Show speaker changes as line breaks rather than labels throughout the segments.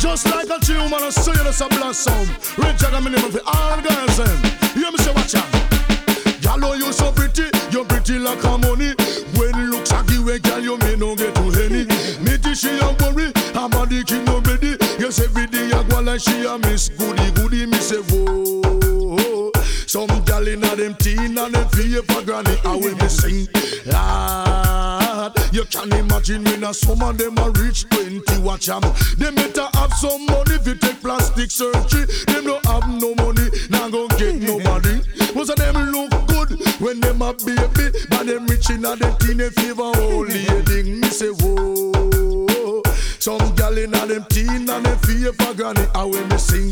Just like a tree woman, I see you just a blossom. Rich Jack, I'm in for all girls, them. You hear me say, watch out. Girl, you so pretty, you're pretty like a money. When looks like you, girl, you may not get too henny. Me teach she a worry, her body keep no ready. Yes, every day I go like she a miss goody goody. Me say, whoa. Some gal inna them teen and them feel for granny. How we me sing, Lord. You can imagine when a some of them a reach 20. Watch them. They better have some money if you take plastic surgery. Them don't have no money, now go get nobody. Most of them look good when them a baby, but them rich inna them teen and fever holy thing. Me say whoa. Some gal inna them teen and them feel for granny. How we me sing,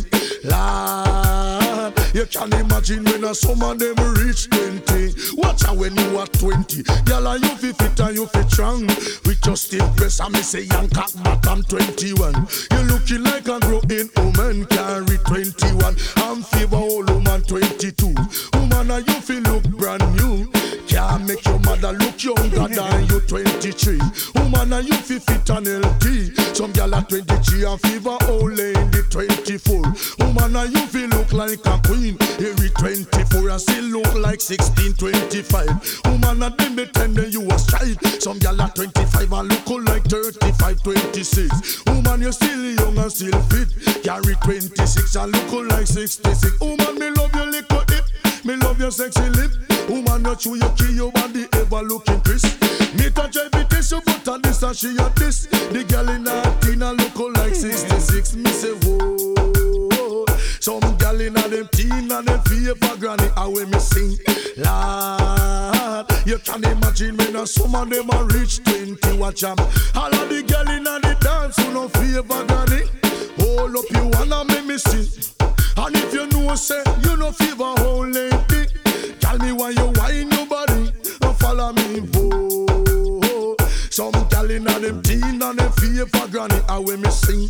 Lord. You can imagine when a some of them reach 20. Watch out when you are 20. Girl, you fi fit and you fi strong. With your stiff breast and me say young cock, but I'm 21. You looking like a growing woman, carry 21. I'm fever old woman 22. Woman, you fi look brand new. Can't make your mother look younger than you 23. Woman, you fi fit and healthy. Some girl at 23 and fever old in the 24. Woman, you fi look like a queen. Every 24 and still look like 16, 25. Woman, and them pretend you a stride. Some girl at 25 and look like 35, 26. Woman, you still young and still fit. Carry 26 and look like 66. Woman, me love your little hip. Me love your sexy lip. Woman, you chew your key, your body ever looking crisp. Me touch every taste, you put on this and she at this. The girl in her teen and look like 66. Me say whoa. Some girl in her them teen and them feel for granny. How we me sing, Lord. You can imagine when some of them a reach 20. Watch them. All of the girl in her the dance who no feel for granny. Hold up you wanna make me see. And if you know say you no fever whole lady, tell me why you whine your body and follow me, whoa. Some gal inna them teen and them feel for granny. How we me sing,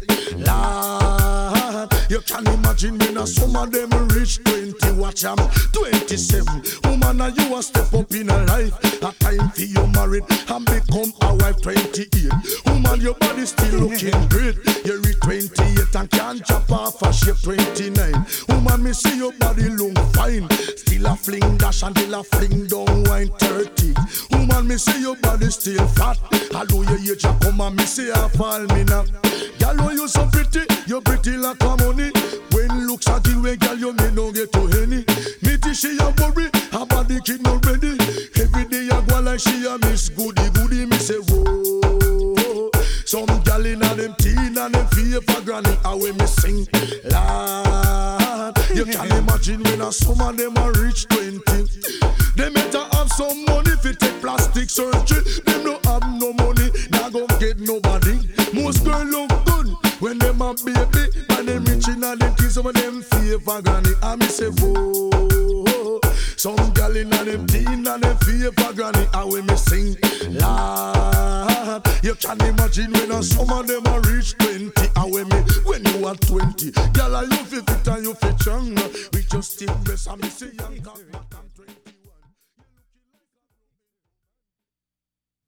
Lord. You can imagine when some of them reach 20. Watch them, 27. Woman, and you a step up in a life. A time for you married and become a wife. 28. Woman, your body still looking great. You reach 28 and can't chop off a shape. 29. Woman, me see your body look fine. Still a fling dash and still a fling down wine. 30. Woman, me see your body still fat. Hello, your age a come and me see a fall me now. Girl, oh, you so pretty, you pretty like a money. When looks at you, girl, you may not get to any. Me teach she a worry, her body keep not ready. Every day I go like she a miss goody goody. Me say whoa. Some gal inna them teen and them feel for granny. How we me sing, Lord. You can imagine when a some of them a reach 20. They better have some money if it take plastic surgery. Them don't have no money, now go get nobody. Most girl look good when them a baby, and them rich inna them kids. Some of them feel for granny. I me say whoa. Some gal inna them teen and them feel for granny. How we me sing, Lord. You can imagine when a some of them a reach 20. How we me when you are 20. Girl, you fit fit and you fit strong. We just take breast and me say young.